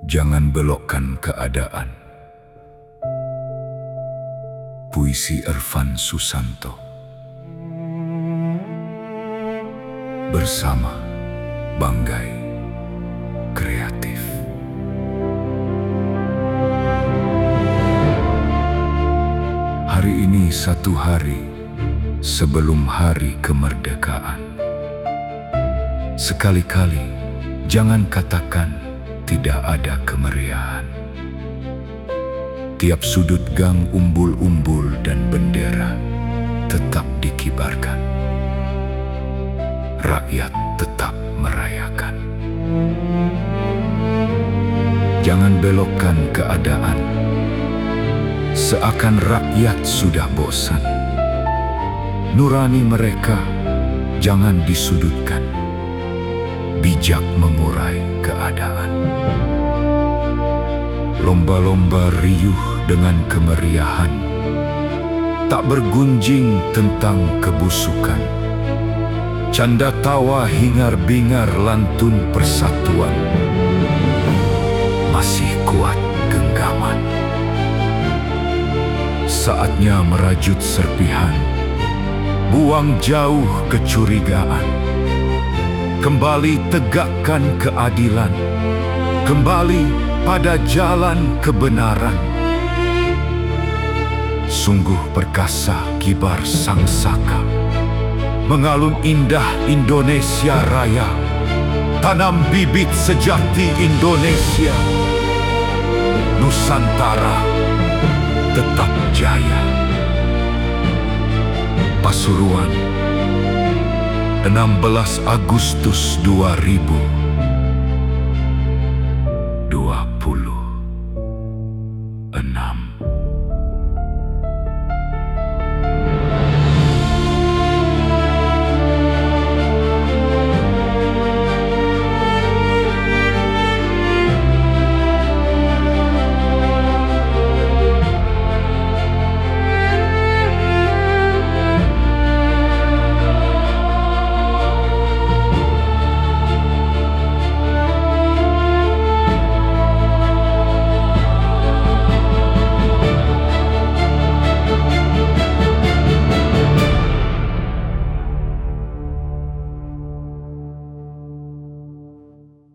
Jangan belokkan keadaan. Puisi Irfan Susanto. Bersama Banggai Kreatif. Hari ini satu hari sebelum hari kemerdekaan. Sekali-kali jangan katakan tidak ada kemeriahan. Tiap sudut gang umbul-umbul dan bendera tetap dikibarkan. Rakyat tetap merayakan. Jangan belokkan keadaan, seakan rakyat sudah bosan. Nurani mereka jangan disudutkan. Bijak mengurai keadaan. Lomba-lomba riuh dengan kemeriahan, tak bergunjing tentang kebusukan. Canda tawa hingar-bingar lantun persatuan, masih kuat genggaman. Saatnya merajut serpihan, buang jauh kecurigaan. Kembali tegakkan keadilan, kembali pada jalan kebenaran. Sungguh perkasa kibar sang saka, mengalun indah Indonesia Raya. Tanam bibit sejati Indonesia, Nusantara tetap jaya. Pasuruan, 16 Agustus 2000.